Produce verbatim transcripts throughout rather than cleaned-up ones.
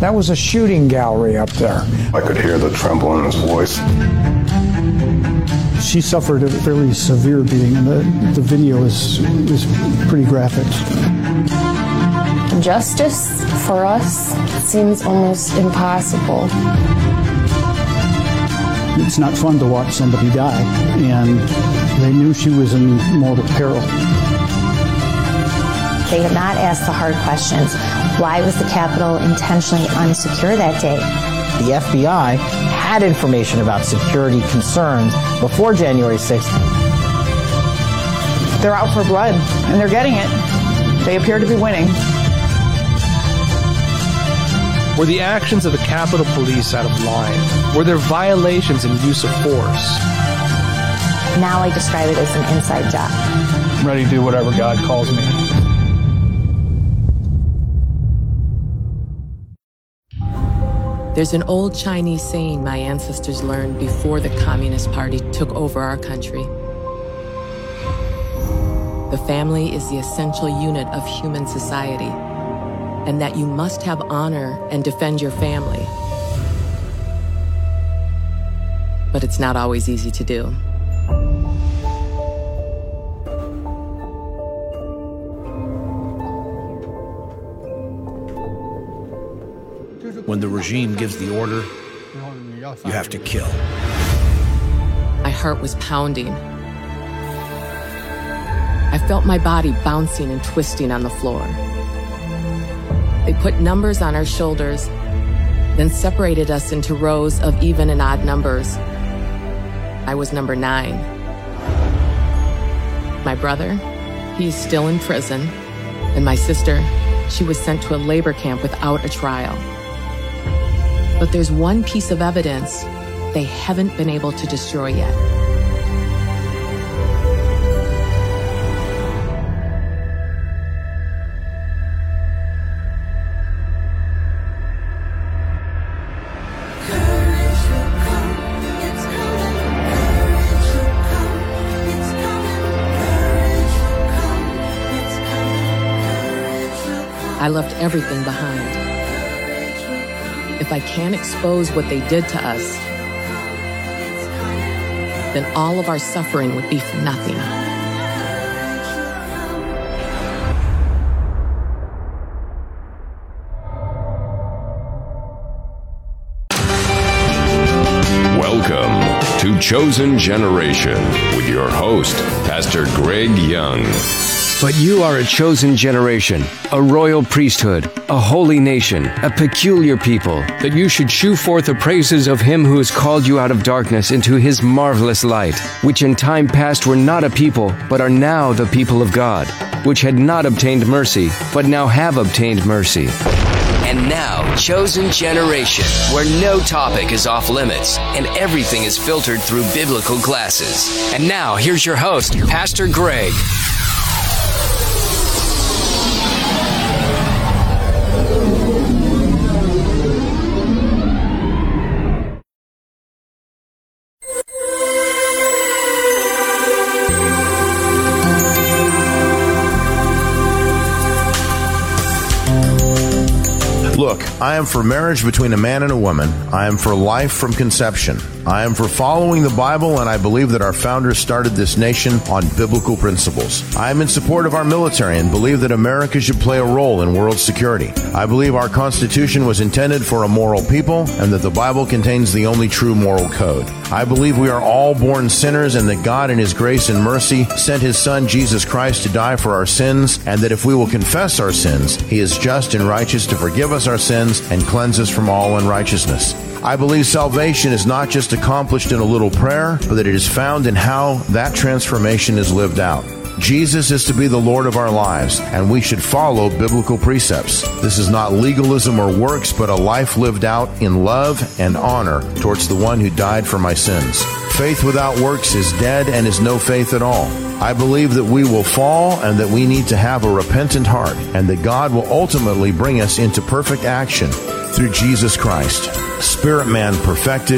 That was a shooting gallery up there. I could hear the tremble in his voice. She suffered a fairly severe beating, and the, the video is, is pretty graphic. Justice for us seems almost impossible. It's not fun to watch somebody die, and they knew she was in mortal peril. They had not asked the hard questions. Why was the Capitol intentionally unsecure that day? The F B I had information about security concerns before January sixth. They're out for blood, and they're getting it. They appear to be winning. Were the actions of the Capitol Police out of line? Were there violations and use of force? Now I describe it as an inside job. I'm ready to do whatever God calls me. There's an old Chinese saying my ancestors learned before the Communist Party took over our country. The family is the essential unit of human society, and that you must have honor and defend your family. But it's not always easy to do. When the regime gives the order, you have to kill. My heart was pounding. I felt my body bouncing and twisting on the floor. They put numbers on our shoulders, then separated us into rows of even and odd numbers. I was number nine. My brother, he's still in prison, and my sister, she was sent to a labor camp without a trial. But there's one piece of evidence they haven't been able to destroy yet. I left everything behind. If I can't expose what they did to us, then all of our suffering would be for nothing. Welcome to Chosen Generation with your host, Pastor Greg Young. But you are a chosen generation, a royal priesthood, a holy nation, a peculiar people, that you should shew forth the praises of him who has called you out of darkness into his marvelous light, which in time past were not a people, but are now the people of God, which had not obtained mercy, but now have obtained mercy. And now, Chosen Generation, where no topic is off limits and everything is filtered through biblical glasses. And now, here's your host, Pastor Greg. Look, I am for marriage between a man and a woman. I am for life from conception. I am for following the Bible, and I believe that our founders started this nation on biblical principles. I am in support of our military and believe that America should play a role in world security. I believe our Constitution was intended for a moral people and that the Bible contains the only true moral code. I believe we are all born sinners and that God in His grace and mercy sent His Son Jesus Christ to die for our sins, and that if we will confess our sins, He is just and righteous to forgive us our sins and cleanse us from all unrighteousness. I believe salvation is not just accomplished in a little prayer, but that it is found in how that transformation is lived out. Jesus is to be the Lord of our lives, and we should follow biblical precepts. This is not legalism or works, but a life lived out in love and honor towards the one who died for my sins. Faith without works is dead and is no faith at all. I believe that we will fall and that we need to have a repentant heart, and that God will ultimately bring us into perfect action through Jesus Christ. Spirit man perfected,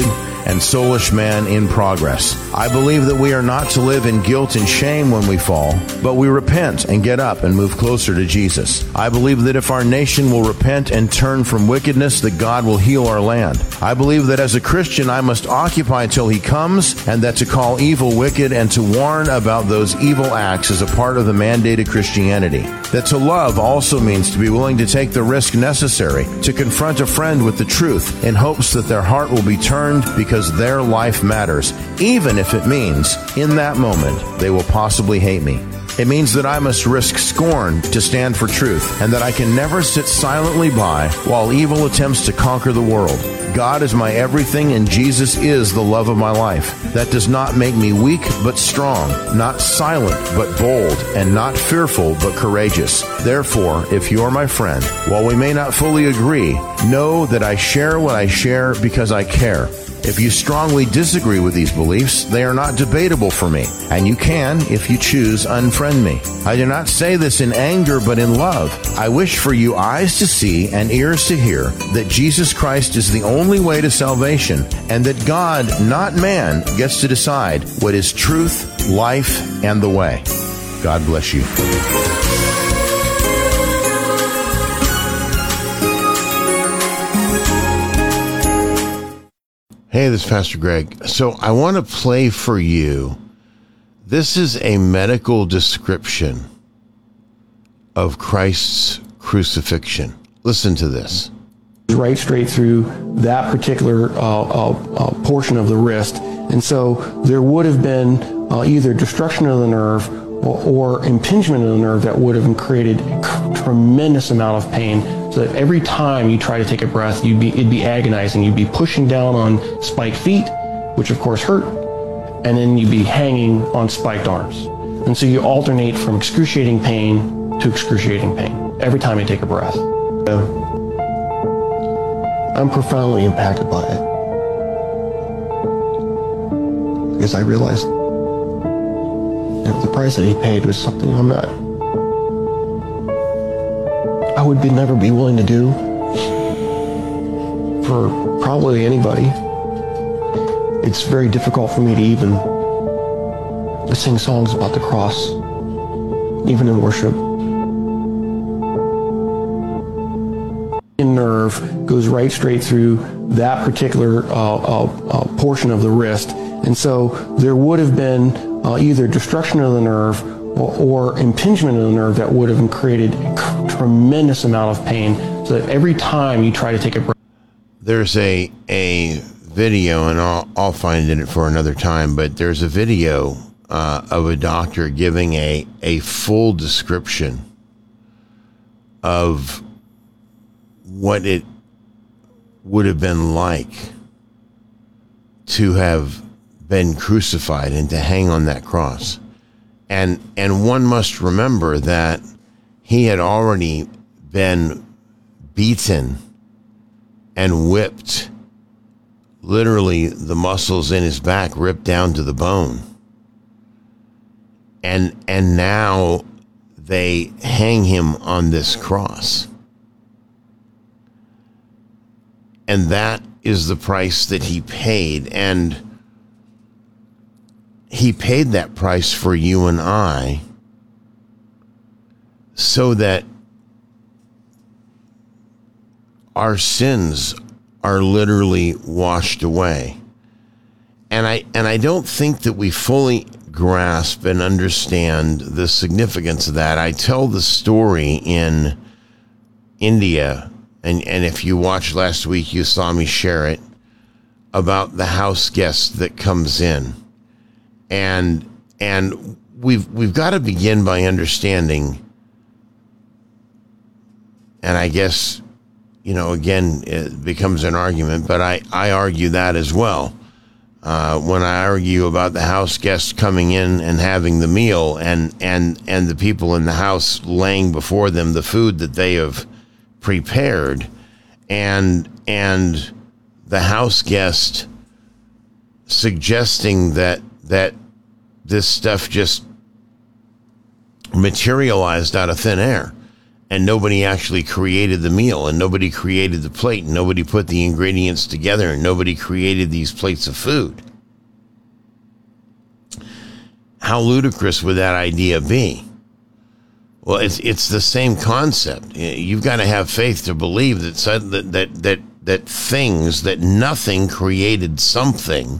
and soulish man in progress. I believe that we are not to live in guilt and shame when we fall, but we repent and get up and move closer to Jesus. I believe that if our nation will repent and turn from wickedness, that God will heal our land. I believe that as a Christian, I must occupy till he comes, and that to call evil wicked and to warn about those evil acts is a part of the mandated Christianity. That to love also means to be willing to take the risk necessary to confront a friend with the truth in hopes that their heart will be turned because their life matters, even if it means in that moment they will possibly hate me. It means that I must risk scorn to stand for truth, and that I can never sit silently by while evil attempts to conquer the world. God is my everything, and Jesus is the love of my life. That does not make me weak, but strong, not silent, but bold, and not fearful, but courageous. Therefore, if you are my friend, while we may not fully agree, know that I share what I share because I care. If you strongly disagree with these beliefs, they are not debatable for me, and you can, if you choose, unfriend me. I do not say this in anger, but in love. I wish for you eyes to see and ears to hear that Jesus Christ is the only way to salvation, and that God, not man, gets to decide what is truth, life, and the way. God bless you. Hey, this is Pastor Greg. So I want to play for you. This is a medical description of Christ's crucifixion. Listen to this. Right straight through that particular uh, uh, uh, portion of the wrist. And so there would have been uh, either destruction of the nerve or, or impingement of the nerve that would have created a tremendous amount of pain. So that every time you try to take a breath, you'd be, it'd be agonizing. You'd be pushing down on spiked feet, which of course hurt, and then you'd be hanging on spiked arms. And so you alternate from excruciating pain to excruciating pain every time you take a breath. So I'm profoundly impacted by it, because I realized that the price that he paid was something I'm not I would be, never be willing to do for probably anybody. It's very difficult for me to even to sing songs about the cross, even in worship. Nerve goes right straight through that particular uh, uh, uh, portion of the wrist, and so there would have been uh, either destruction of the nerve or, or impingement of the nerve that would have created a tremendous amount of pain. So that every time you try to take a breath, there's a a video, and I'll I'll find it for another time. But there's a video uh, of a doctor giving a a full description of what it would have been like to have been crucified and to hang on that cross. And and one must remember that he had already been beaten and whipped, literally the muscles in his back ripped down to the bone. And and now they hang him on this cross. And that is the price that he paid. And he paid that price for you and I so that our sins are literally washed away. And I and I don't think that we fully grasp and understand the significance of that. I tell the story in India, and, and if you watched last week, you saw me share it, about the house guest that comes in. And and we've we've got to begin by understanding, and I guess, you know, again, it becomes an argument, but I, I argue that as well. Uh, when I argue about the house guests coming in and having the meal, and, and, and the people in the house laying before them the food that they have prepared, and and the house guest suggesting that that this stuff just materialized out of thin air. and nobody actually created the meal, and nobody created the plate, and nobody put the ingredients together, and nobody created these plates of food. How ludicrous would that idea be? Well, it's it's the same concept. You've got to have faith to believe that that that that, that things, that nothing created something.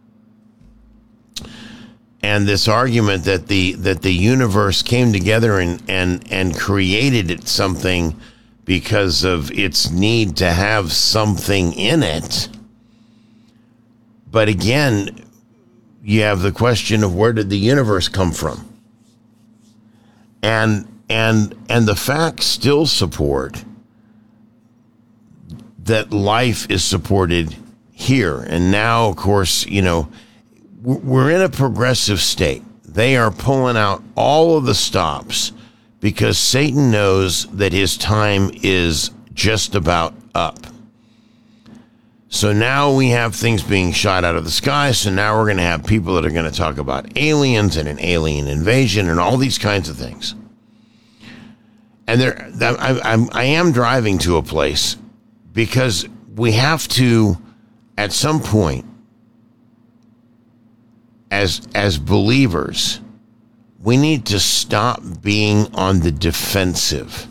And this argument that the that the universe came together and, and, and created it something because of its need to have something in it. But again, you have the question of where did the universe come from? And and and the facts still support that life is supported here. And now, of course, you know, we're in a progressive state. They are pulling out all of the stops because Satan knows that his time is just about up. So now we have things being shot out of the sky. So now we're going to have people that are going to talk about aliens and an alien invasion and all these kinds of things. And there, I, I'm, I am driving to a place because we have to, at some point, As as believers, we need to stop being on the defensive.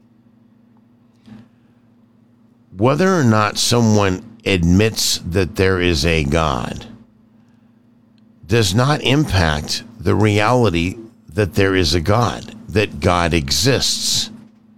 Whether or not someone admits that there is a God does not impact the reality that there is a God, that God exists.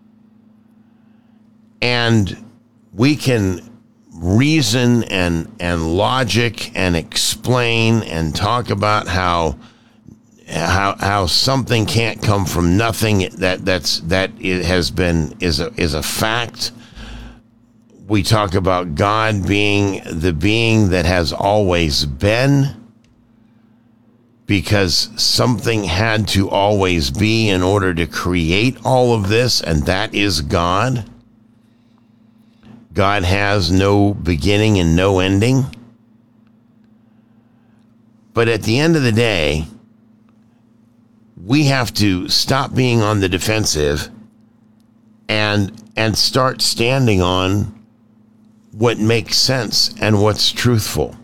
And we can reason and and logic and explain and talk about how how how something can't come from nothing, that that's that it has been is a is a fact. We talk about God being the being that has always been, because something had to always be in order to create all of this, and that is God. God has no beginning and no ending. But at the end of the day, we have to stop being on the defensive and and start standing on what makes sense and what's truthful.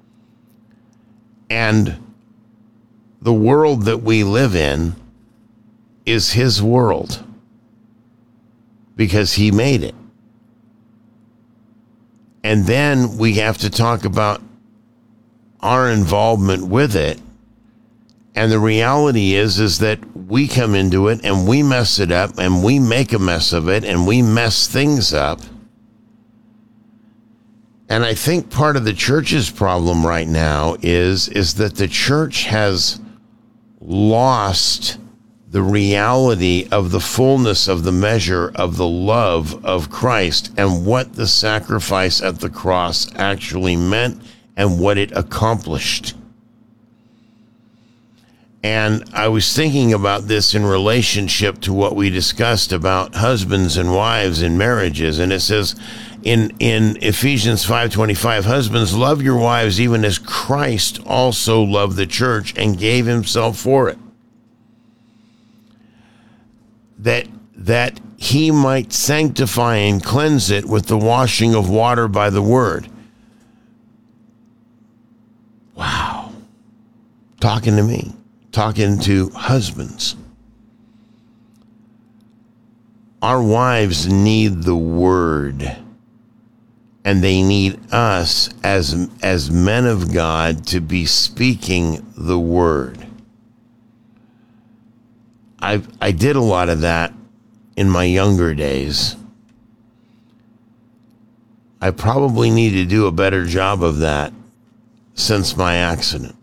And the world that we live in is his world because he made it. And then we have to talk about our involvement with it. And the reality is, is that we come into it and we mess it up and we make a mess of it and we mess things up. And I think part of the church's problem right now is, is that the church has lost the reality of the fullness of the measure of the love of Christ and what the sacrifice at the cross actually meant and what it accomplished. And I was thinking about this in relationship to what we discussed about husbands and wives in marriages. And it says in, in Ephesians five twenty-five, husbands, love your wives even as Christ also loved the church and gave himself for it, that that he might sanctify and cleanse it with the washing of water by the word. Wow. Talking to me, talking to husbands. Our wives need the word, and they need us as as men of God to be speaking the word. I I did a lot of that in my younger days. I probably need to do a better job of that since my accident.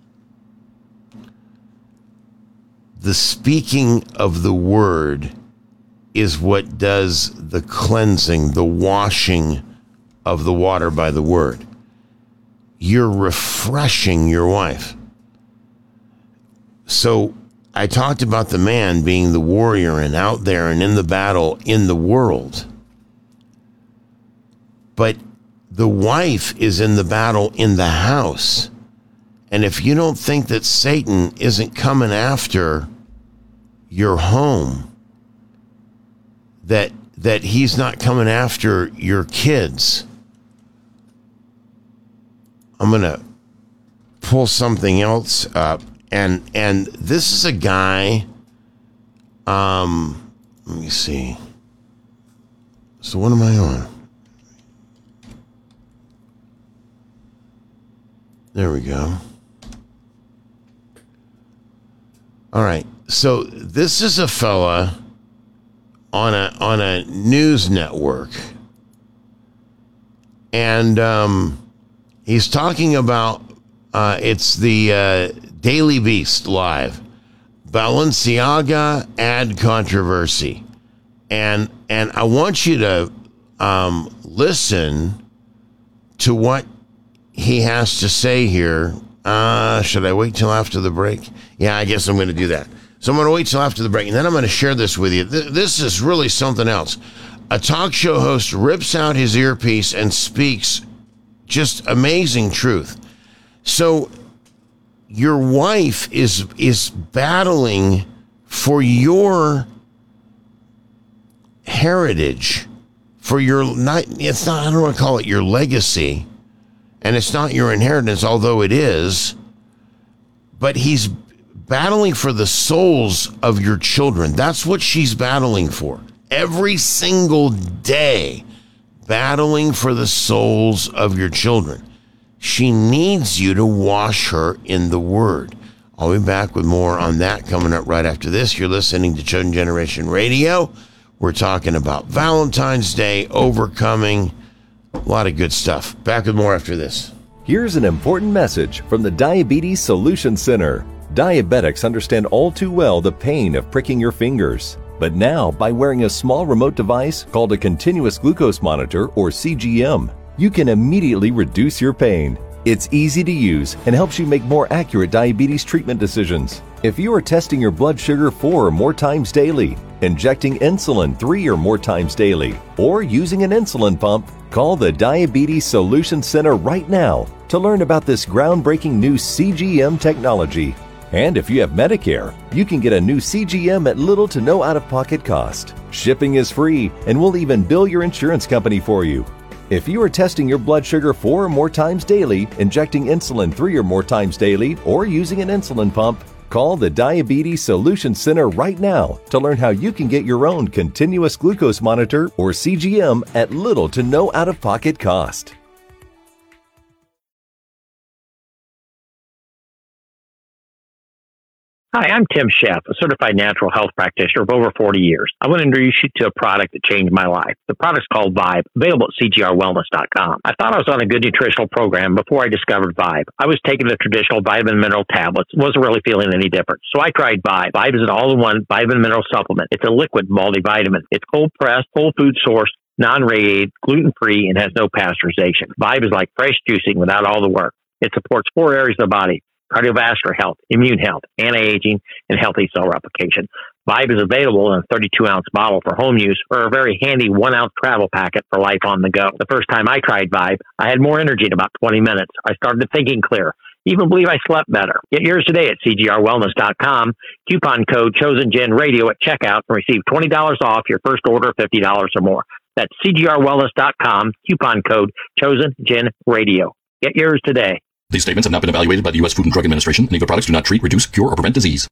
The speaking of the word is what does the cleansing, the washing of the water by the word. You're refreshing your wife. So I talked about the man being the warrior and out there and in the battle in the world. But the wife is in the battle in the house. And if you don't think that Satan isn't coming after your home, that that he's not coming after your kids. I'm going to pull something else up. And and this is a guy, um, let me see. So what am I on? There we go. All right. So this is a fella on a on a news network, and um, he's talking about uh, it's the uh, Daily Beast Live, Balenciaga ad controversy, and and I want you to um, listen to what he has to say here. Uh, should I wait till after the break? Yeah, I guess I'm going to do that. So I'm going to wait till after the break, and then I'm going to share this with you. Th- this is really something else. A talk show host rips out his earpiece and speaks just amazing truth. So your wife is is battling for your heritage, for your not. It's not. I don't want to call it your legacy, and it's not your inheritance, although it is. But he's battling for the souls of your children. That's what she's battling for. Every single day, battling for the souls of your children. She needs you to wash her in the Word. I'll be back with more on that coming up right after this. You're listening to Chosen Generation Radio. We're talking about Valentine's Day, overcoming, a lot of good stuff. Back with more after this. Here's an important message from the Diabetes Solution Center. Diabetics understand all too well the pain of pricking your fingers. But now, by wearing a small remote device called a continuous glucose monitor, or C G M, you can immediately reduce your pain. It's easy to use and helps you make more accurate diabetes treatment decisions. If you are testing your blood sugar four or more times daily, injecting insulin three or more times daily, or using an insulin pump, call the Diabetes Solution Center right now to learn about this groundbreaking new C G M technology. And if you have Medicare, you can get a new C G M at little to no out-of-pocket cost. Shipping is free, and we'll even bill your insurance company for you. If you are testing your blood sugar four or more times daily, injecting insulin three or more times daily, or using an insulin pump, call the Diabetes Solution Center right now to learn how you can get your own continuous glucose monitor, or C G M, at little to no out-of-pocket cost. Hi, I'm Tim Sheff, a certified natural health practitioner of over forty years. I want to introduce you to a product that changed my life. The product's called Vibe, available at C G R wellness dot com. I thought I was on a good nutritional program before I discovered Vibe. I was taking the traditional vitamin and mineral tablets, wasn't really feeling any different. So I tried Vibe. Vibe is an all-in-one vitamin and mineral supplement. It's a liquid multivitamin. It's cold-pressed, whole food sourced, non-radiated, gluten-free, and has no pasteurization. Vibe is like fresh juicing without all the work. It supports four areas of the body: cardiovascular health, immune health, anti-aging, and healthy cell replication. Vibe is available in a thirty-two ounce bottle for home use, or a very handy one ounce travel packet for life on the go. The first time I tried Vibe, I had more energy in about twenty minutes. I started thinking clear. Even believe I slept better. Get yours today at C G R wellness dot com. Coupon code ChosenGenRadio at checkout and receive twenty dollars off your first order of fifty dollars or more. That's C G R wellness dot com. Coupon code ChosenGenRadio. Get yours today. These statements have not been evaluated by the U S Food and Drug Administration. Nego products do not treat, reduce, cure, or prevent disease.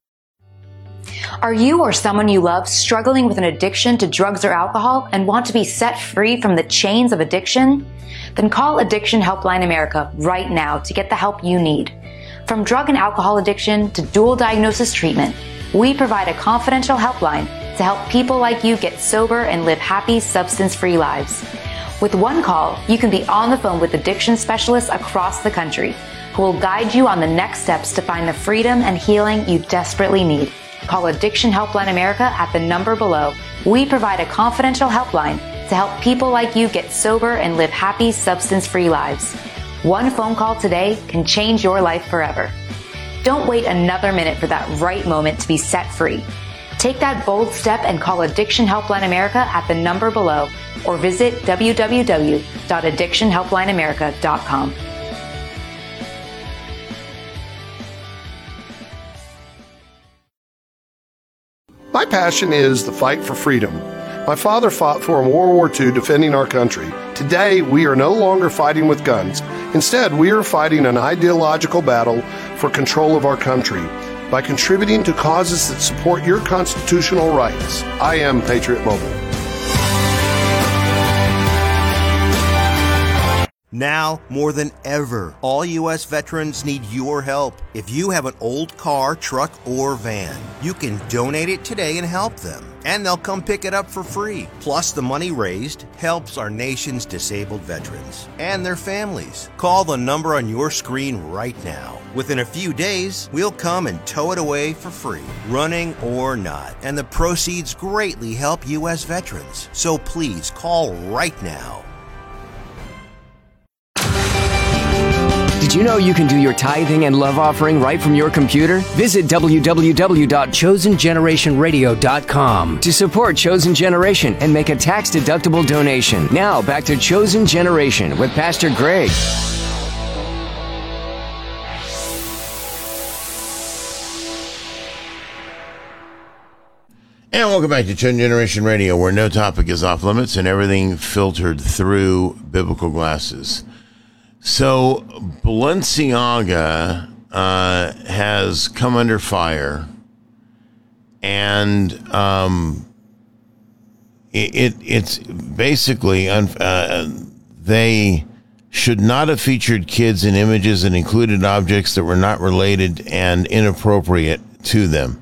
Are you or someone you love struggling with an addiction to drugs or alcohol and want to be set free from the chains of addiction? Then call Addiction Helpline America right now to get the help you need. From drug and alcohol addiction to dual diagnosis treatment, we provide a confidential helpline to help people like you get sober and live happy, substance-free lives. With one call, you can be on the phone with addiction specialists across the country who will guide you on the next steps to find the freedom and healing you desperately need. Call Addiction Helpline America at the number below. We provide a confidential helpline to help people like you get sober and live happy, substance-free lives. One phone call today can change your life forever. Don't wait another minute for that right moment to be set free. Take that bold step and call Addiction Helpline America at the number below, or visit w w w dot addiction helpline america dot com. My passion is the fight for freedom. My father fought for in World War Two defending our country. Today, we are no longer fighting with guns. Instead, we are fighting an ideological battle for control of our country by contributing to causes that support your constitutional rights. I am Patriot Mobile. Now, more than ever, all U S veterans need your help. If you have an old car, truck, or van, you can donate it today and help them. And they'll come pick it up for free. Plus, the money raised helps our nation's disabled veterans and their families. Call the number on your screen right now. Within a few days, we'll come and tow it away for free, running or not. And the proceeds greatly help U S veterans. So please call right now. Did you know you can do your tithing and love offering right from your computer? Visit w w w dot chosen generation radio dot com to support Chosen Generation and make a tax-deductible donation. Now, back to Chosen Generation with Pastor Greg. And welcome back to Chosen Generation Radio, where no topic is off limits and everything filtered through biblical glasses. So Balenciaga uh, has come under fire, and um, it, it it's basically un- uh, they should not have featured kids in images and included objects that were not related and inappropriate to them.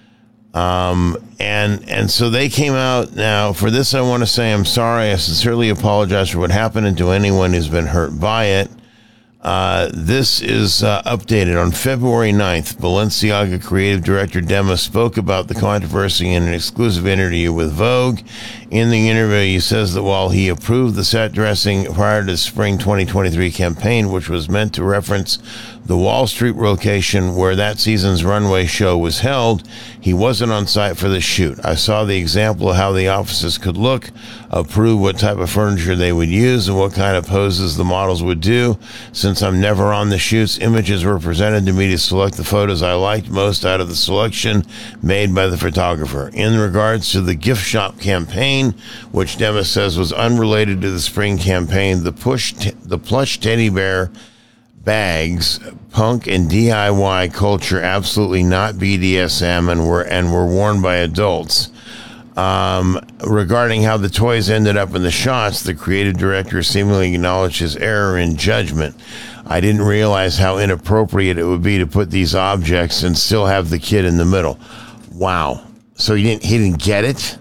Um, and, and so they came out. Now, for this, I want to say I'm sorry. I sincerely apologize for what happened and to anyone who's been hurt by it. Uh, this is uh, updated on February ninth. Balenciaga creative director Dema spoke about the controversy in an exclusive interview with Vogue. In the interview, he says that while he approved the set dressing prior to the spring twenty twenty-three campaign, which was meant to reference the Wall Street location where that season's runway show was held, he wasn't on site for the shoot. I saw the example of how the offices could look, approve what type of furniture they would use, and what kind of poses the models would do. Since I'm never on the shoots, images were presented to me to select the photos I liked most out of the selection made by the photographer. In regards to the gift shop campaign, which Dema says was unrelated to the spring campaign, the push t- the plush teddy bear bags, punk and D I Y culture, absolutely not B D S M, and were and were worn by adults. Um, regarding how the toys ended up in the shots, the creative director seemingly acknowledged his error in judgment. I didn't realize how inappropriate it would be to put these objects and still have the kid in the middle. Wow. So he didn't he didn't get it?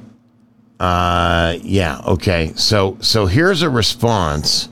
Uh, yeah, okay. So so here's a response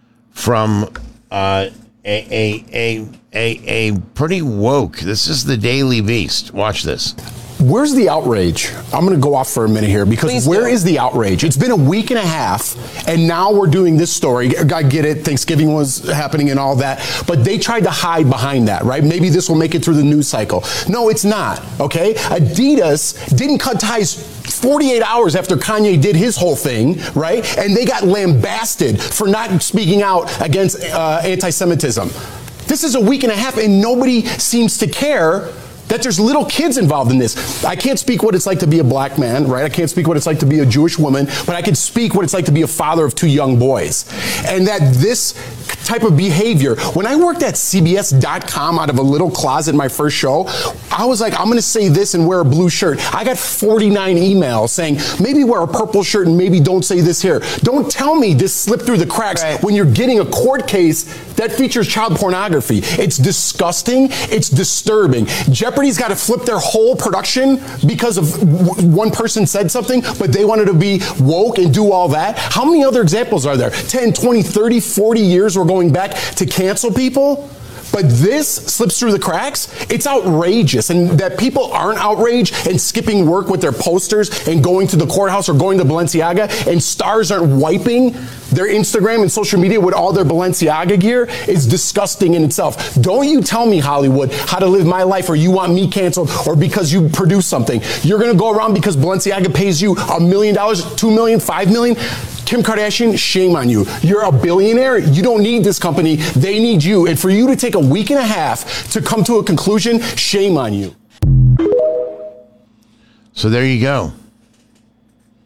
from uh, a, a a a a pretty woke. This is the Daily Beast. Watch this. Where's the outrage? I'm going to go off for a minute here because Please where do. is the outrage? It's been a week and a half, and now we're doing this story. I get it. Thanksgiving was happening and all that, but they tried to hide behind that, right? Maybe this will make it through the news cycle. No, it's not, okay? Adidas didn't cut ties forty-eight hours after Kanye did his whole thing, right? And they got lambasted for not speaking out against uh, anti-Semitism. This is a week and a half, and nobody seems to care that there's little kids involved in this. I can't speak what it's like to be a black man, right? I can't speak what it's like to be a Jewish woman, but I can speak what it's like to be a father of two young boys. And that this type of behavior, when I worked at C B S dot com out of a little closet my first show, I was like, I'm going to say this and wear a blue shirt. I got forty-nine emails saying, maybe wear a purple shirt and maybe don't say this here. Don't tell me this slipped through the cracks right. when you're getting a court case that features child pornography. It's disgusting. It's disturbing. Jeopardy's got to flip their whole production because of w- one person said something, but they wanted to be woke and do all that. How many other examples are there? ten, twenty, thirty, forty years we're going back to cancel people? But this slips through the cracks. It's outrageous. And that people aren't outraged and skipping work with their posters and going to the courthouse or going to Balenciaga, and stars aren't wiping their Instagram and social media with all their Balenciaga gear is disgusting in itself. Don't you tell me, Hollywood, how to live my life, or you want me canceled, or because you produce something. You're going to go around because Balenciaga pays you a million dollars, two million, five million. Kim Kardashian, shame on you. You're a billionaire. You don't need this company. They need you. And for you to take a week and a half to come to a conclusion, shame on you. So there you go.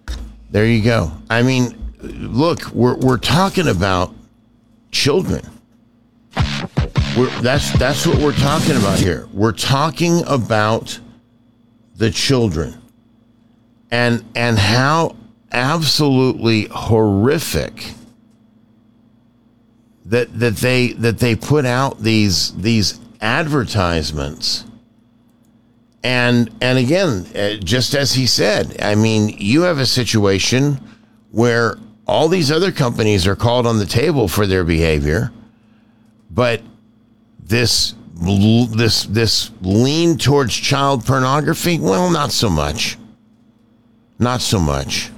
There you go. I mean, look, we're we're talking about children. We're, that's that's what we're talking about here. We're talking about the children, and and how absolutely horrific that that they that they put out these these advertisements. And and again, uh, just as he said, I mean, you have a situation where all these other companies are called on the table for their behavior, but this this this lean towards child pornography, well, not so much. Not so much.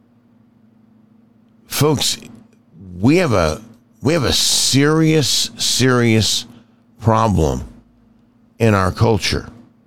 Folks, we have a we have a serious, serious problem in our culture.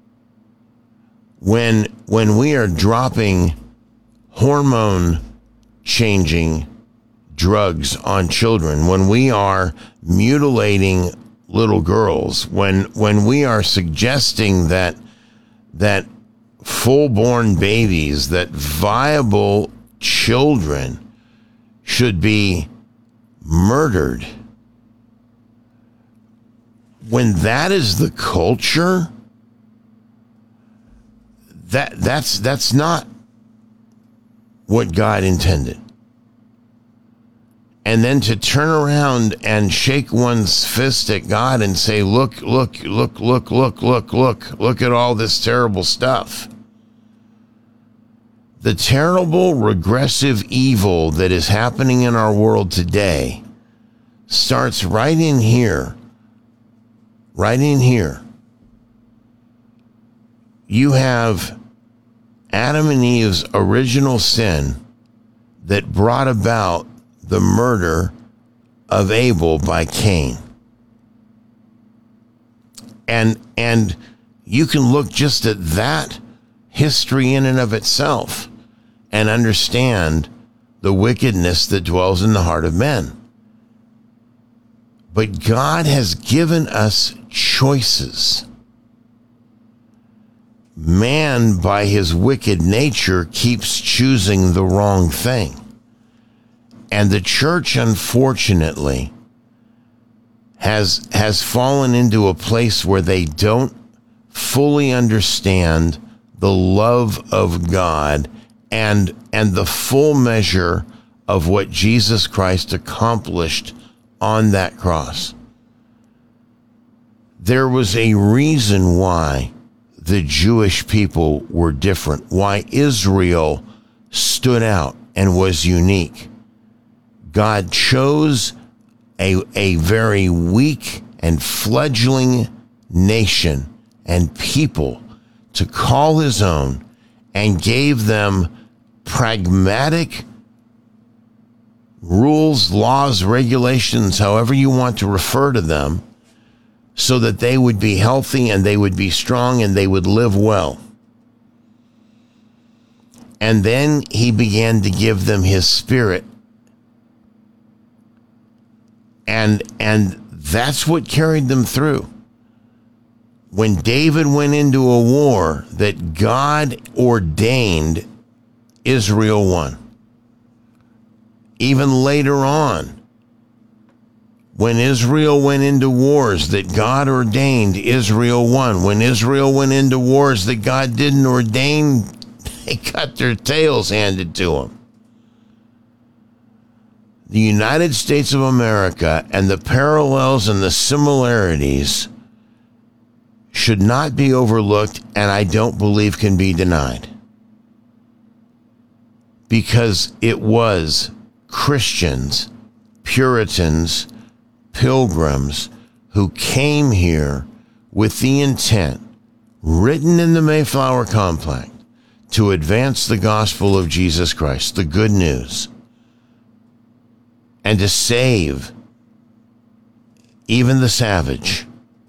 When when we are dropping hormone changing drugs on children, when we are mutilating little girls, when when we are suggesting that that full-born babies, that viable children should be murdered, when that is the culture, that that's that's not what God intended. And then to turn around and shake one's fist at God and say, look, look, look, look, look, look, look, look at all this terrible stuff. The terrible regressive evil that is happening in our world today starts right in here. Right in here. You have Adam and Eve's original sin that brought about the murder of Abel by Cain. And and you can look just at that history in and of itself and understand the wickedness that dwells in the heart of men. But God has given us choices. Man, by his wicked nature, keeps choosing the wrong thing. And the church, unfortunately, has has fallen into a place where they don't fully understand the love of God and and the full measure of what Jesus Christ accomplished on that cross. There was a reason why the Jewish people were different, why Israel stood out and was unique. God chose a, a very weak and fledgling nation and people to call his own and gave them pragmatic rules, laws, regulations, however you want to refer to them, so that they would be healthy and they would be strong and they would live well. And then he began to give them his spirit. And and that's what carried them through. When David went into a war that God ordained, Israel won. Even later on, when Israel went into wars that God ordained, Israel won. When Israel went into wars that God didn't ordain, they got their tails handed to them. The United States of America and the parallels and the similarities should not be overlooked, and I don't believe can be denied. Because it was Christians, Puritans, Pilgrims who came here with the intent, written in the Mayflower Compact, to advance the gospel of Jesus Christ, the good news, and to save even the savage.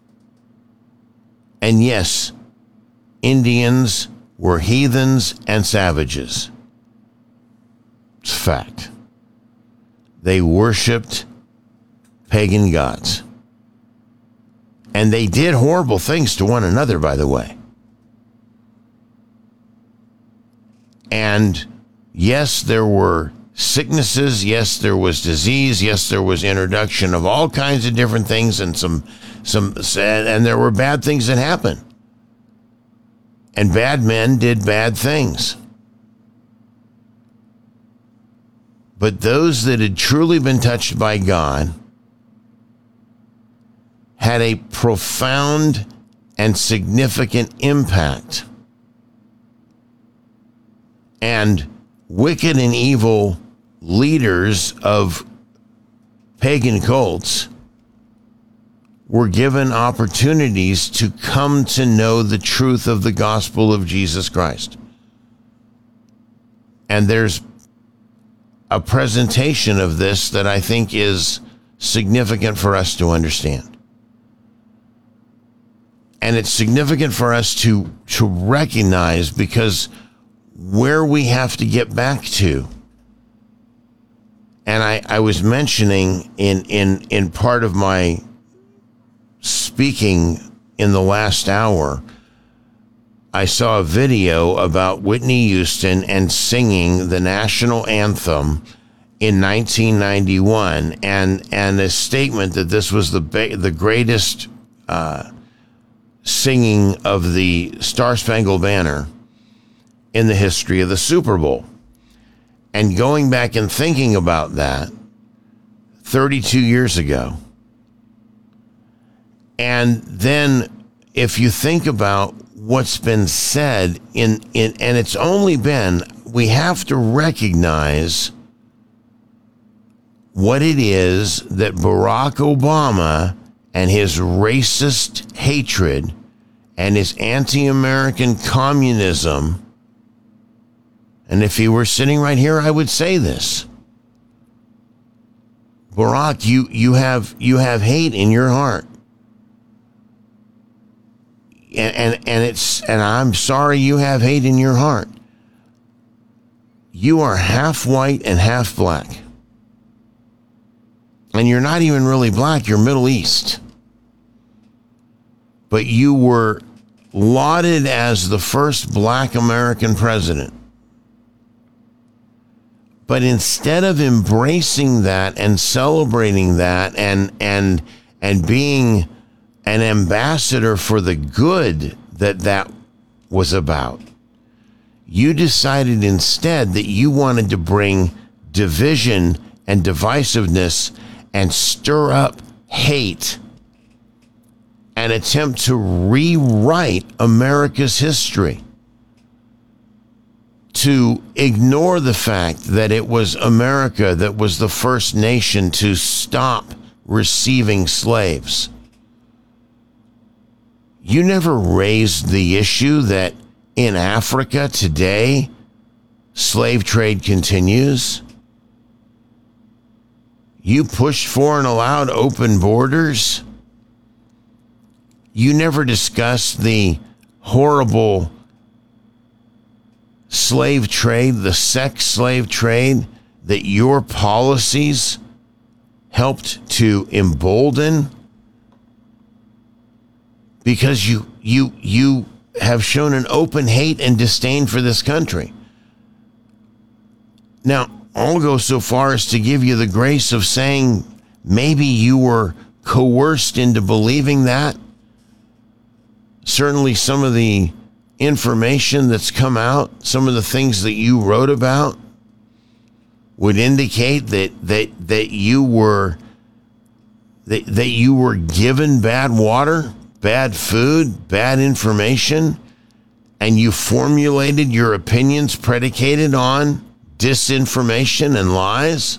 And yes, Indians were heathens and savages. It's a fact. They worshipped pagan gods. And they did horrible things to one another, by the way. And Yes, there were sicknesses. Yes, there was disease. Yes, there was introduction of all kinds of different things, and some, some, and there were bad things that happened. And bad men did bad things. But those that had truly been touched by God had a profound and significant impact. And wicked and evil leaders of pagan cults were given opportunities to come to know the truth of the gospel of Jesus Christ. And there's a presentation of this that I think is significant for us to understand. And it's significant for us to, to recognize, because where we have to get back to, and I, I was mentioning in, in, in part of my speaking in the last hour, I saw a video about Whitney Houston and singing the national anthem in nineteen ninety-one, and and a statement that this was the ba- the greatest uh, singing of the Star Spangled Banner in the history of the Super Bowl. And going back and thinking about that thirty-two years ago, and then if you think about what's been said in, in and it's only been, we have to recognize what it is that Barack Obama and his racist hatred and his anti-American communism, and if he were sitting right here, I would say this. Barack, you, you have you have hate in your heart. And, and and it's and I'm sorry you have hate in your heart. You are half white and half black. And you're not even really black, you're Middle East. But you were lauded as the first black American president. But instead of embracing that and celebrating that and and and being an ambassador for the good that that was about, you decided instead that you wanted to bring division and divisiveness and stir up hate and attempt to rewrite America's history, to ignore the fact that it was America that was the first nation to stop receiving slaves. You never raised the issue that in Africa today, slave trade continues. You pushed for and allowed open borders. You never discussed the horrible slave trade, the sex slave trade that your policies helped to embolden, because you you you have shown an open hate and disdain for this country. Now, I'll go so far as to give you the grace of saying maybe you were coerced into believing that. Certainly some of the information that's come out, some of the things that you wrote about would indicate that that that you were that, that you were given bad water, bad food, bad information, and you formulated your opinions predicated on disinformation and lies.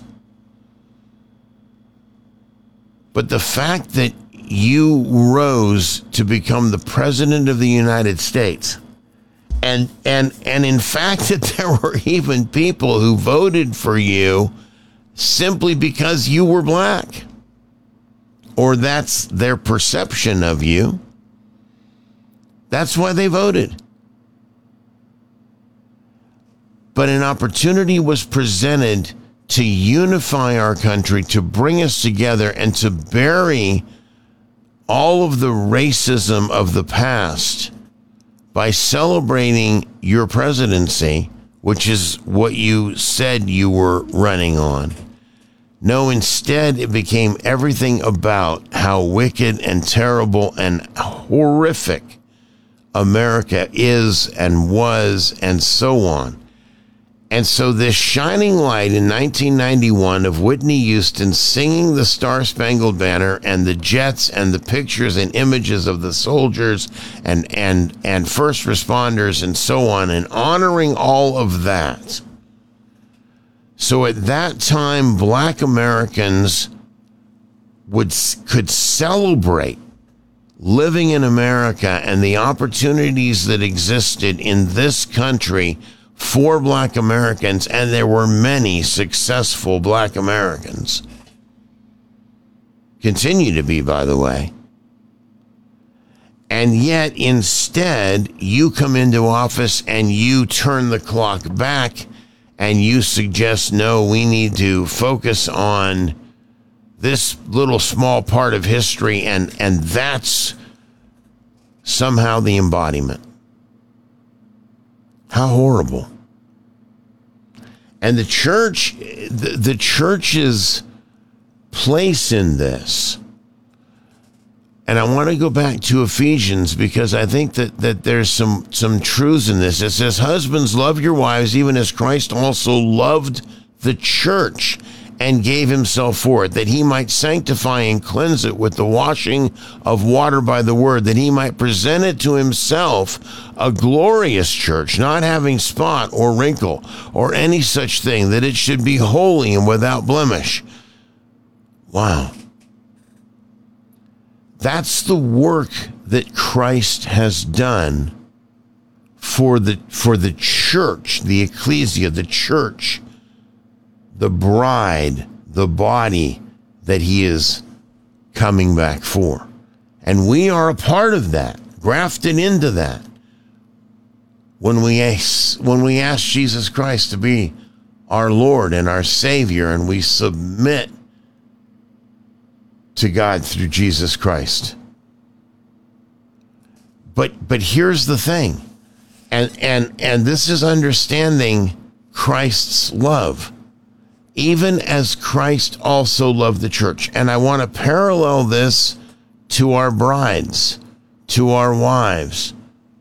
But the fact that you rose to become the president of the United States, and and and in fact that there were even people who voted for you simply because you were black, or that's their perception of you. That's why they voted. But an opportunity was presented to unify our country, to bring us together, and to bury all of the racism of the past by celebrating your presidency which is what you said you were running on. No, instead, it became everything about how wicked and terrible and horrific America is and was and so on. And so this shining light in nineteen ninety-one of Whitney Houston singing the Star-Spangled Banner and the jets and the pictures and images of the soldiers and, and, and first responders and so on, and honoring all of that. So at that time, black Americans would could celebrate living in America and the opportunities that existed in this country for black Americans, and there were many successful black Americans. Continue to be, by the way. And yet, instead, you come into office and you turn the clock back and you suggest, no, we need to focus on this little small part of history, and, and that's somehow the embodiment. How horrible. And the church, the, the church's place in this, and I want to go back to Ephesians because I think that, that there's some, some truths in this. It says, husbands, love your wives, even as Christ also loved the church and gave himself for it, that he might sanctify and cleanse it with the washing of water by the word, that he might present it to himself a glorious church, not having spot or wrinkle or any such thing, that it should be holy and without blemish. Wow. That's the work that Christ has done for the for the church, the ecclesia, the church, the bride, the body that he is coming back for. And we are a part of that, grafted into that. When we ask, when we ask Jesus Christ to be our Lord and our Savior, and we submit to God through Jesus Christ. But but here's the thing, and and and this is understanding Christ's love, even as Christ also loved the church. And I want to parallel this to our brides, to our wives,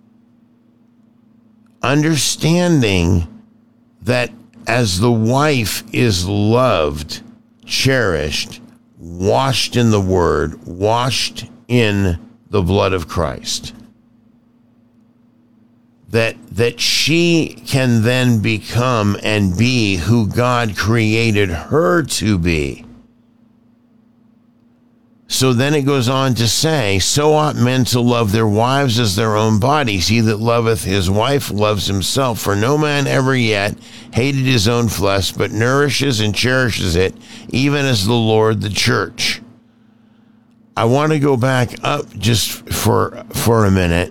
understanding that as the wife is loved, cherished, washed in the word, washed in the blood of Christ, that that she can then become and be who God created her to be. So then it goes on to say, so ought men to love their wives as their own bodies. He that loveth his wife loves himself. For no man ever yet hated his own flesh, but nourishes and cherishes it, even as the Lord the church. I want to go back up just for for a minute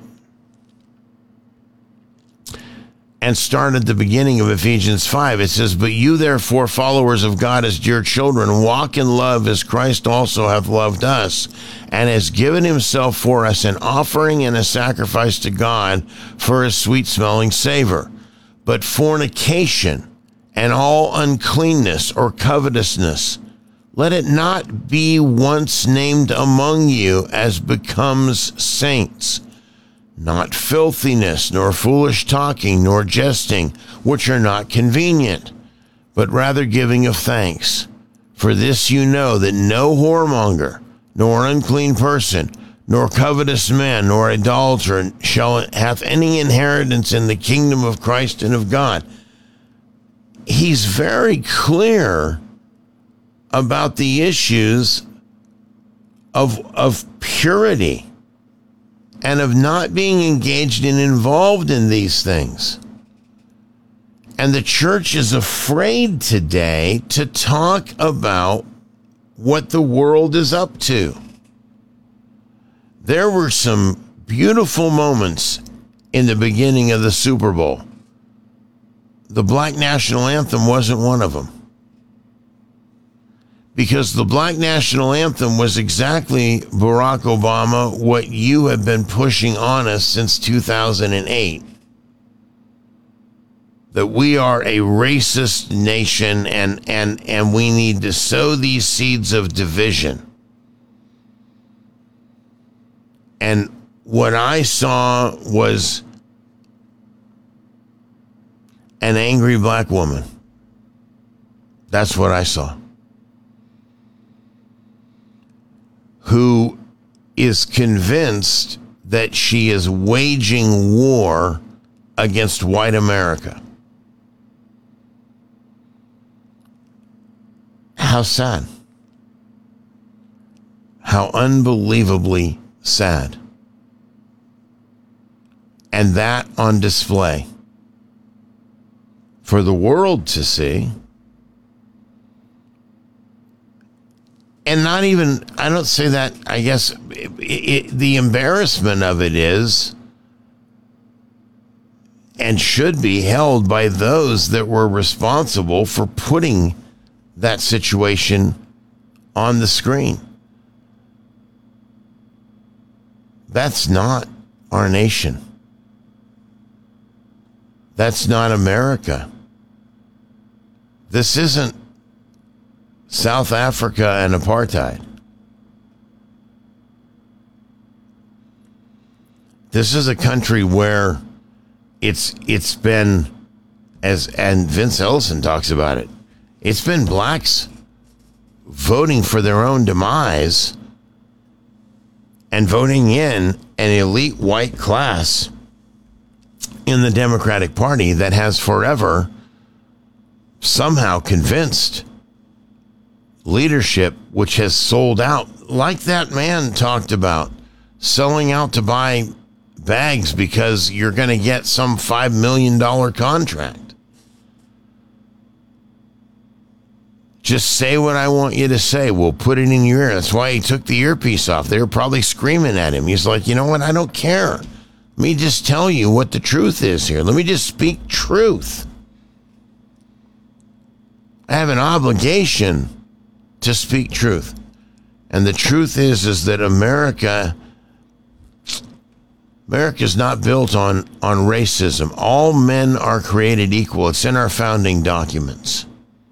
and start at the beginning of Ephesians five. It says, but you therefore, followers of God as dear children, walk in love as Christ also hath loved us, and has given himself for us an offering and a sacrifice to God for a sweet-smelling savor. But fornication and all uncleanness or covetousness, let it not be once named among you as becomes saints. Not filthiness, nor foolish talking, nor jesting, which are not convenient, but rather giving of thanks. For this you know, that no whoremonger, nor unclean person, nor covetous man, nor idolater shall have any inheritance in the kingdom of Christ and of God. He's very clear about the issues of, of purity and of not being engaged and involved in these things. And the church is afraid today to talk about what the world is up to. There were some beautiful moments in the beginning of the Super Bowl. The Black National Anthem wasn't one of them. Because the Black National Anthem was exactly, Barack Obama, what you have been pushing on us since two thousand eight. that we are a racist nation and, and, and we need to sow these seeds of division. And what I saw was an angry black woman. That's what I saw. Who is convinced that she is waging war against white America. How sad. How unbelievably sad. And that on display for the world to see. And not even, I don't say that, I guess, it, it, the embarrassment of it is, and should be held by those that were responsible for putting that situation on the screen. That's not our nation. That's not America. This isn't South Africa and apartheid. This is a country where it's it's been, as and Vince Ellison talks about it, it's been blacks voting for their own demise and voting in an elite white class in the Democratic Party that has forever somehow convinced leadership, which has sold out, like that man talked about, selling out to buy bags because you're going to get some five million dollars contract. Just say what I want you to say. We'll put it in your ear. That's why he took the earpiece off. They were probably screaming at him. He's like, you know what? I don't care. Let me just tell you what the truth is here. Let me just speak truth. I have an obligation to speak truth. And the truth is, is that America, America is not built on, on racism. All men are created equal. It's in our founding documents.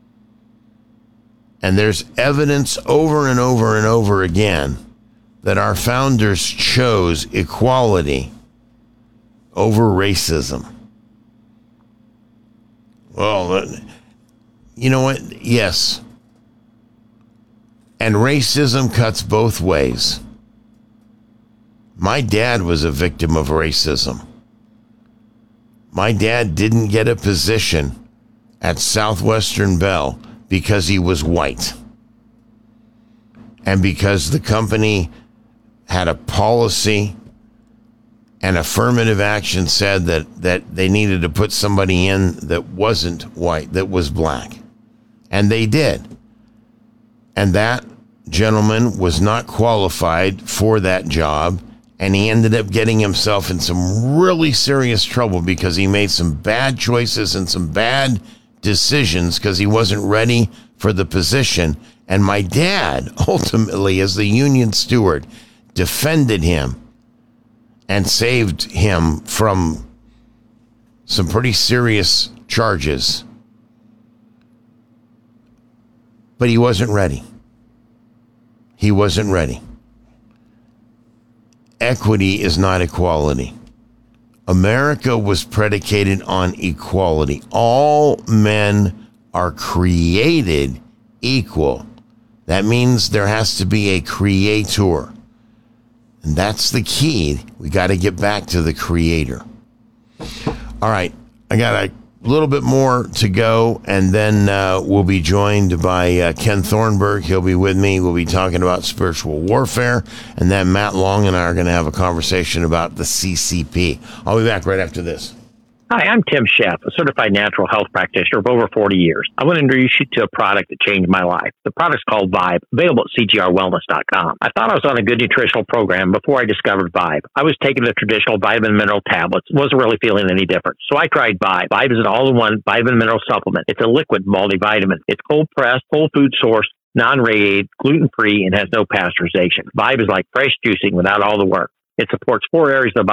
And there's evidence over and over and over again that our founders chose equality over racism. Well, you know what? Yes. And racism cuts both ways. My dad was a victim of racism. My dad didn't get a position at Southwestern Bell because he was white. And because the company had a policy and affirmative action said that, that they needed to put somebody in that wasn't white, that was black. And they did. And that gentleman was not qualified for that job, and he ended up getting himself in some really serious trouble because he made some bad choices and some bad decisions because he wasn't ready for the position. And my dad, ultimately, as the union steward, defended him and saved him from some pretty serious charges. But he wasn't ready. He wasn't ready. Equity is not equality. America was predicated on equality. All men are created equal. That means there has to be a creator. And that's the key. We got to get back to the creator. All right. I got a little bit more to go, and then uh, we'll be joined by uh, Ken Thornburg. He'll be with me. We'll be talking about spiritual warfare, and then Matt Long and I are going to have a conversation about the C C P. I'll be back right after this. Hi, I'm Tim Sheff, a certified natural health practitioner of over forty years. I want to introduce you to a product that changed my life. The product's called Vibe, available at C G R wellness dot com. I thought I was on a good nutritional program before I discovered Vibe. I was taking the traditional vitamin mineral tablets, wasn't really feeling any different. So I tried Vibe. Vibe is an all-in-one vitamin mineral supplement. It's a liquid multivitamin. It's cold-pressed, whole food sourced, non-radiated, gluten-free, and has no pasteurization. Vibe is like fresh juicing without all the work. It supports four areas of the body: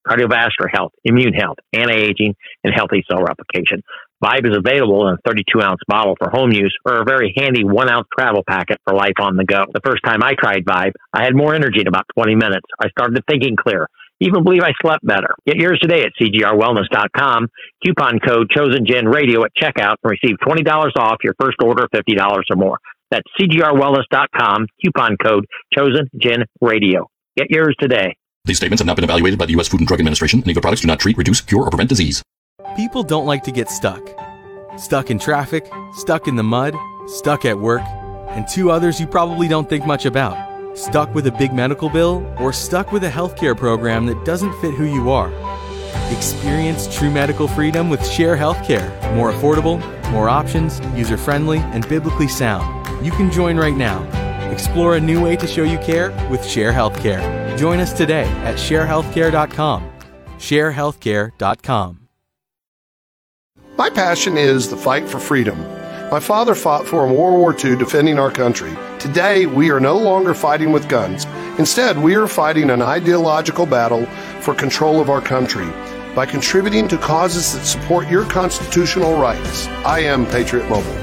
cardiovascular health, immune health, anti-aging, and healthy cell replication. Vibe is available in a thirty-two ounce bottle for home use or a very handy one ounce travel packet for life on the go. The first time I tried Vibe, I had more energy in about twenty minutes. I started thinking clear. Even believe I slept better. Get yours today at C G R wellness dot com. Coupon code ChosenGenRadio at checkout and receive twenty dollars off your first order of fifty dollars or more. That's C G R wellness dot com. Coupon code ChosenGenRadio. Get yours today. These statements have not been evaluated by the U S Food and Drug Administration. Any of the products do not treat, reduce, cure, or prevent disease. People don't like to get stuck. Stuck in traffic, stuck in the mud, stuck at work, and two others you probably don't think much about. Stuck with a big medical bill, or stuck with a healthcare program that doesn't fit who you are. Experience true medical freedom with Share Healthcare. More affordable, more options, user-friendly, and biblically sound. You can join right now. Explore a new way to show you care with Share Healthcare. Join us today at share healthcare dot com. share healthcare dot com. My passion is the fight for freedom. My father fought for in World War Two defending our country. Today, we are no longer fighting with guns. Instead, we are fighting an ideological battle for control of our country by contributing to causes that support your constitutional rights. I am Patriot Mobile.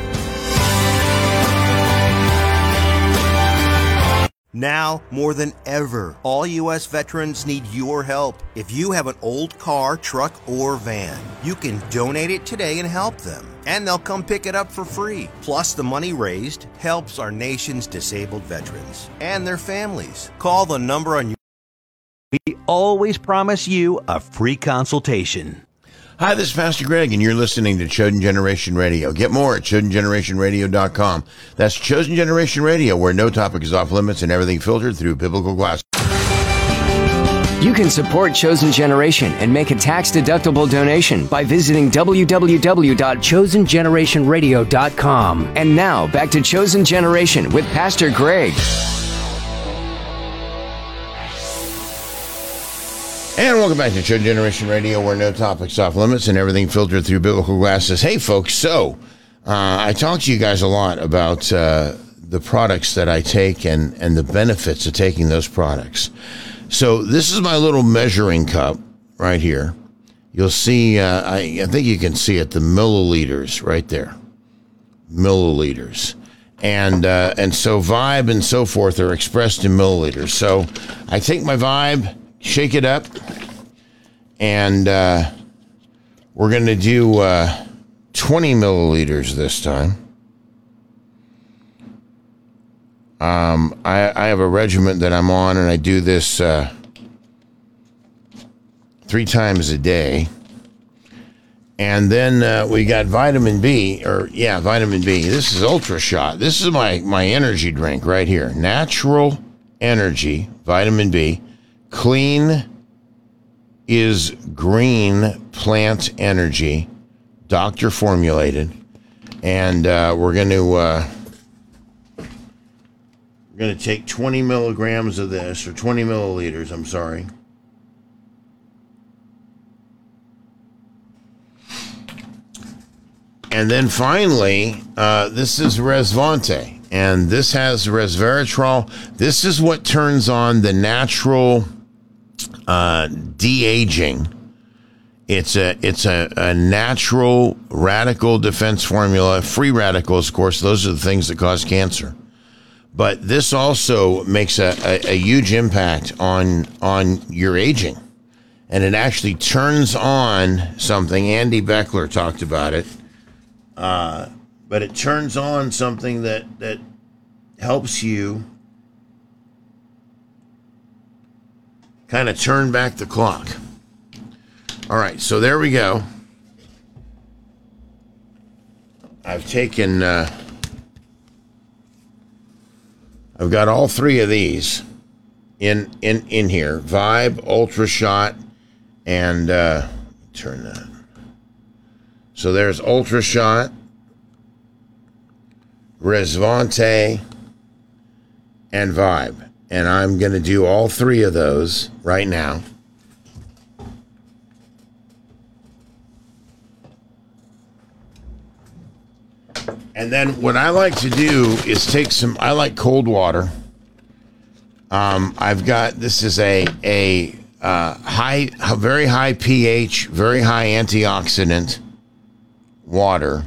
Now, more than ever, all U S veterans need your help. If you have an old car, truck, or van, you can donate it today and help them. And they'll come pick it up for free. Plus, the money raised helps our nation's disabled veterans and their families. Call the number on your... We always promise you a free consultation. Hi, this is Pastor Greg, and you're listening to Chosen Generation Radio. Get more at chosen generation radio dot com. That's Chosen Generation Radio, where no topic is off limits and everything filtered through biblical glass. You can support Chosen Generation and make a tax-deductible donation by visiting w w w dot chosen generation radio dot com. And now, back to Chosen Generation with Pastor Greg. And welcome back to Chosen Generation Radio, where no topics off limits and everything filtered through biblical glasses. Hey, folks, so uh, I talked to you guys a lot about uh, the products that I take and, and the benefits of taking those products. So this is my little measuring cup right here. You'll see, uh, I, I think you can see it, the milliliters right there. Milliliters. And uh, and so Vibe and so forth are expressed in milliliters. So I take my Vibe, shake it up, and uh, we're going to do uh, twenty milliliters this time. Um, I, I have a regimen that I'm on, and I do this uh, three times a day. And then uh, we got vitamin B, or yeah, vitamin B. This is Ultra Shot. This is my, my energy drink right here. Natural energy, vitamin B. Clean is green plant energy, doctor formulated. And uh, we're going to... Uh, We're going to take twenty milligrams of this, or twenty milliliters, I'm sorry. And then finally, uh, this is Resvante, and this has resveratrol. This is what turns on the natural uh, de-aging. It's a it's a, a natural radical defense formula. Free radicals, of course, those are the things that cause cancer. But this also makes a, a, a huge impact on on your aging. And it actually turns on something. Andy Beckler talked about it. Uh, but it turns on something that, that helps you kind of turn back the clock. All right, so there we go. I've taken... Uh, I've got all three of these in in in here. Vibe, Ultra Shot, and uh, turn that. So there's Ultra Shot, Resvante, and Vibe. And I'm going to do all three of those right now. And then what I like to do is take some, I like cold water. Um, I've got, this is a, a uh, high, very high pH, very high antioxidant water.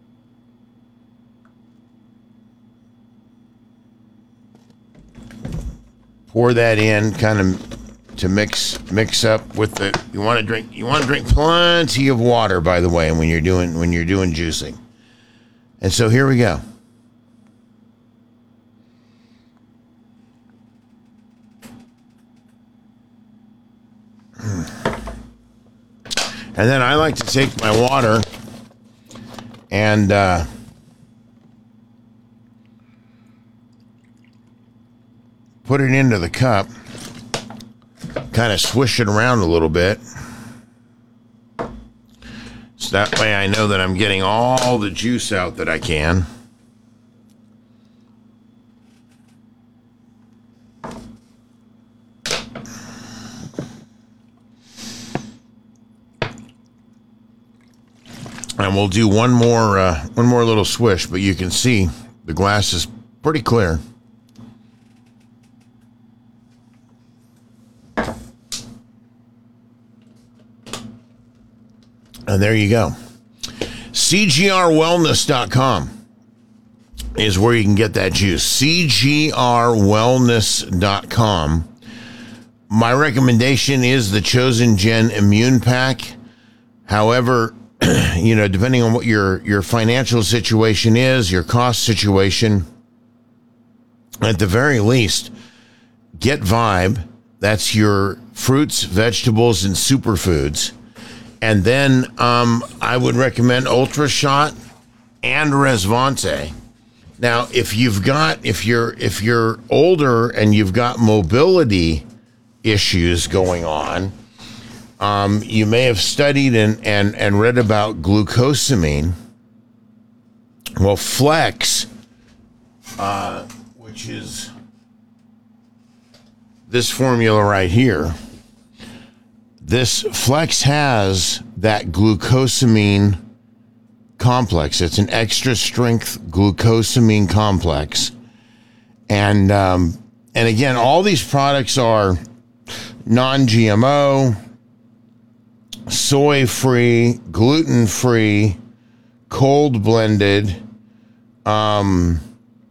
Pour that in, kind of to mix mix up with the. You want to drink. You want to drink plenty of water, by the way, when you're doing when you're doing juicing. And so here we go. And then I like to take my water and uh, put it into the cup, kind of swish it around a little bit. So that way I know that I'm getting all the juice out that I can. And we'll do one more, uh, one more little swish, but you can see the glass is pretty clear. And there you go. C G R wellness dot com is where you can get that juice. C G R wellness dot com. My recommendation is the Chosen Gen Immune Pack. However, you know, depending on what your, your financial situation is, your cost situation, at the very least, get Vibe. That's your fruits, vegetables, and superfoods. And then um, I would recommend Ultra Shot and Resvante. Now, if you've got, if you're, if you're older and you've got mobility issues going on, Um, you may have studied and, and, and read about glucosamine. Well, Flex, uh, which is this formula right here, this Flex has that glucosamine complex. It's an extra strength glucosamine complex. And, um, and again, all these products are non-G M O, soy-free, gluten-free, cold-blended. Um,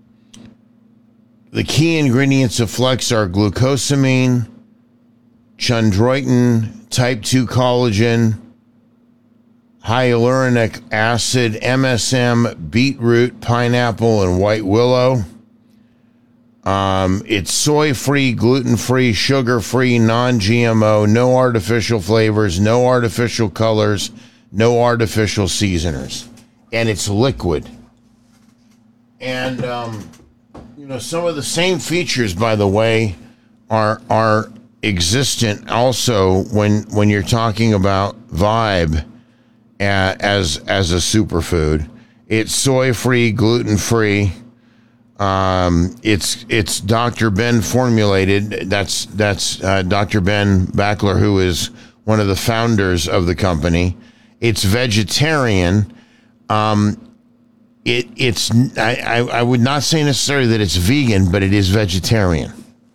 the key ingredients of Flex are glucosamine, chondroitin, type two collagen, hyaluronic acid, M S M, beetroot, pineapple, and white willow. Um, it's soy-free, gluten-free, sugar-free, non-G M O, no artificial flavors, no artificial colors, no artificial seasoners. And it's liquid. And, um, you know, some of the same features, by the way, are are existent also when when you're talking about Vibe as, as a superfood. It's soy-free, gluten-free. Um, it's it's Doctor Ben formulated. That's that's uh, Doctor Ben Backler, who is one of the founders of the company. It's vegetarian. Um, it it's I, I, I would not say necessarily that it's vegan, but it is vegetarian.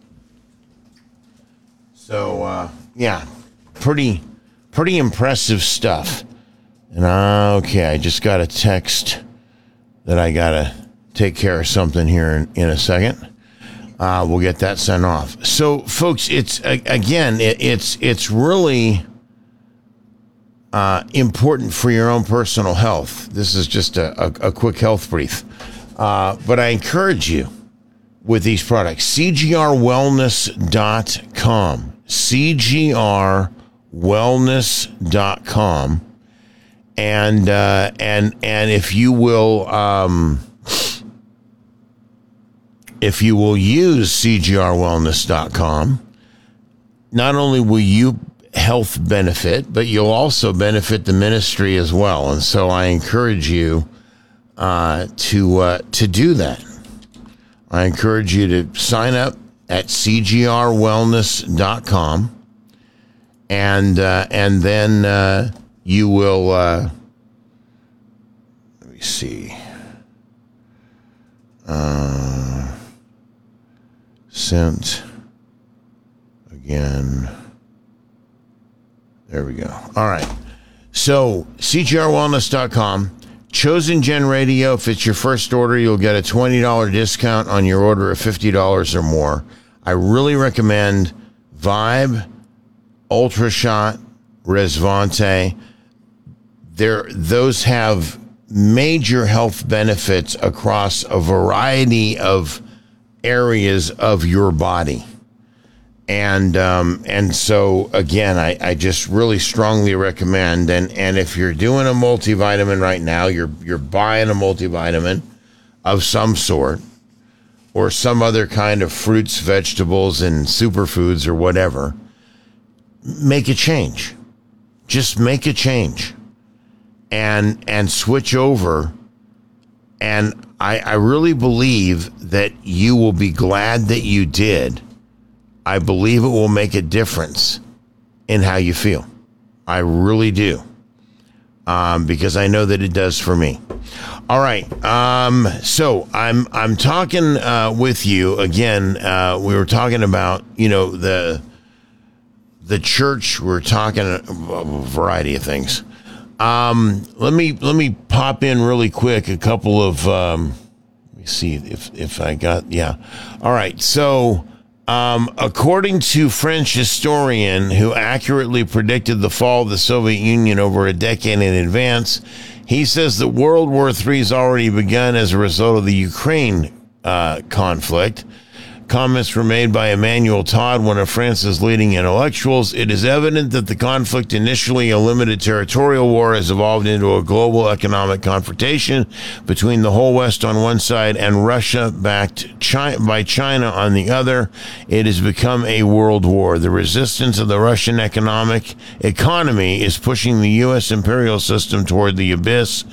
So uh, yeah, pretty pretty impressive stuff. And uh, okay, I just got a text that I gotta take care of something here in, in a second. Uh, we'll get that sent off. So, folks, it's again, it, it's it's really uh, important for your own personal health. This is just a, a, a quick health brief, uh, but I encourage you with these products. C G R wellness dot com. C G R wellness dot com, and uh, and and if you will. Um, If you will use C G R wellness dot com, not only will you health benefit, but you'll also benefit the ministry as well. And so I encourage you uh, to uh, to do that. I encourage you to sign up at C G R wellness dot com, and uh, and then uh, you will. Uh, let me see. Uh, Sent again. There we go. All right. So, C G R wellness dot com, Chosen Gen Radio. If it's your first order, you'll get a twenty dollars discount on your order of fifty dollars or more. I really recommend Vibe, UltraShot, Resvante. There, those have major health benefits across a variety of areas of your body. And um, and so, again, I, I just really strongly recommend, and, and if you're doing a multivitamin right now, you're you're buying a multivitamin of some sort, or some other kind of fruits, vegetables, and superfoods or whatever, make a change. Just make a change. And and switch over. And I, I really believe that you will be glad that you did. I believe it will make a difference in how you feel. I really do. Um, because I know that it does for me. All right. Um, so I'm I'm talking uh, with you again. Uh, we were talking about, you know, the the church. We're talking a variety of things. Um, let me let me pop in really quick a couple of. Um, let me see if if I got yeah. All right. So. Um, according to French historian who accurately predicted the fall of the Soviet Union over a decade in advance, he says that World War Three has already begun as a result of the Ukraine uh, conflict. Comments were made by Emmanuel Todd, one of France's leading intellectuals. It is evident that the conflict, initially a limited territorial war, has evolved into a global economic confrontation between the whole West on one side and Russia backed China, by China on the other. It has become a world war. The resistance of the Russian economic economy is pushing the U S imperial system toward the abyss.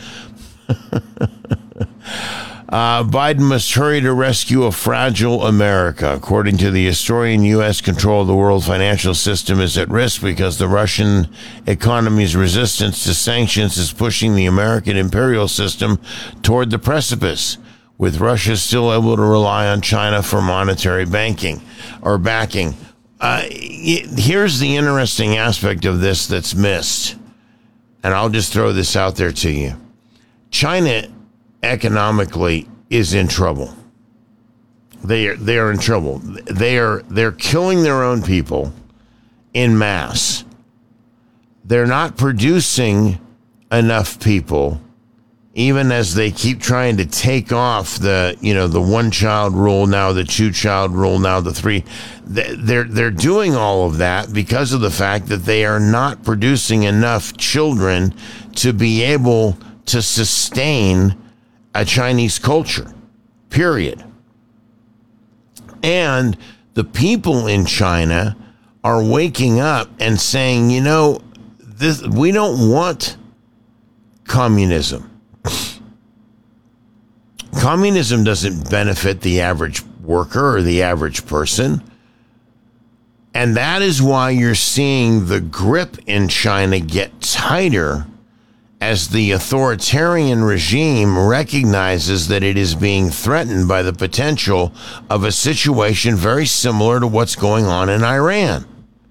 Uh, Biden must hurry to rescue a fragile America. According to the historian, U S control of the world financial system is at risk because the Russian economy's resistance to sanctions is pushing the American imperial system toward the precipice, with Russia still able to rely on China for monetary banking or backing. Uh, here's the interesting aspect of this that's missed, and I'll just throw this out there to you. China economically is in trouble. They are they are in trouble. They are they're killing their own people in mass. They're not producing enough people, even as they keep trying to take off the, you know, the one child rule, now the two child rule, now the three. They're they're doing all of that because of the fact that they are not producing enough children to be able to sustain a Chinese culture, period. And the people in China are waking up and saying, you know, this, we don't want communism. Communism doesn't benefit the average worker or the average person. And that is why you're seeing the grip in China get tighter as the authoritarian regime recognizes that it is being threatened by the potential of a situation very similar to what's going on in Iran.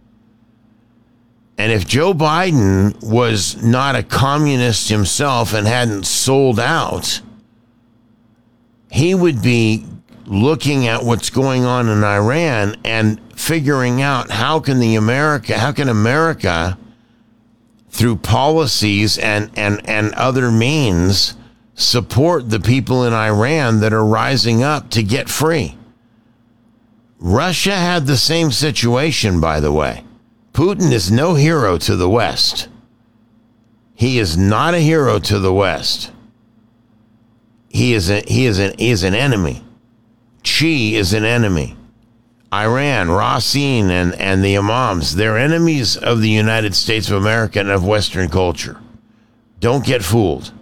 And if Joe Biden was not a communist himself and hadn't sold out, he would be looking at what's going on in Iran and figuring out how can the America, how can America, through policies and, and, and other means, support the people in Iran that are rising up to get free. Russia had the same situation, by the way. Putin is no hero to the West. He is not a hero to the West. He is a, he is an, he is an enemy. Xi is an enemy. Iran, Rasin, and, and the Imams, they're enemies of the United States of America and of Western culture. Don't get fooled.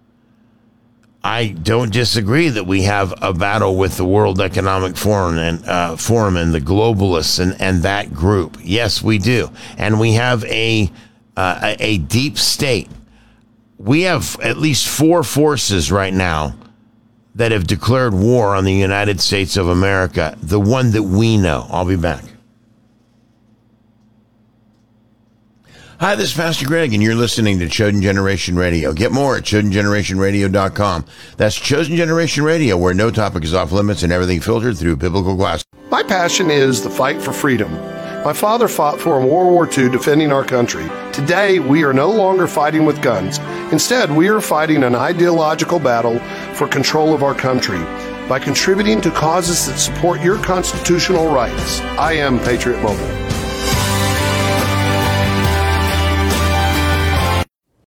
I don't disagree that we have a battle with the World Economic Forum and uh, Forum and the globalists and, and that group. Yes, we do. And we have a, uh, a, a deep state. We have at least four forces right now that have declared war on the United States of America, the one that we know. I'll be back. Hi, this is Pastor Greg, and you're listening to Chosen Generation Radio. Get more at chosen generation radio dot com. That's Chosen Generation Radio, where no topic is off limits and everything filtered through biblical glass. My passion is the fight for freedom. My father fought for in World War Two defending our country. Today, we are no longer fighting with guns. Instead, we are fighting an ideological battle for control of our country by contributing to causes that support your constitutional rights. I am Patriot Mobile.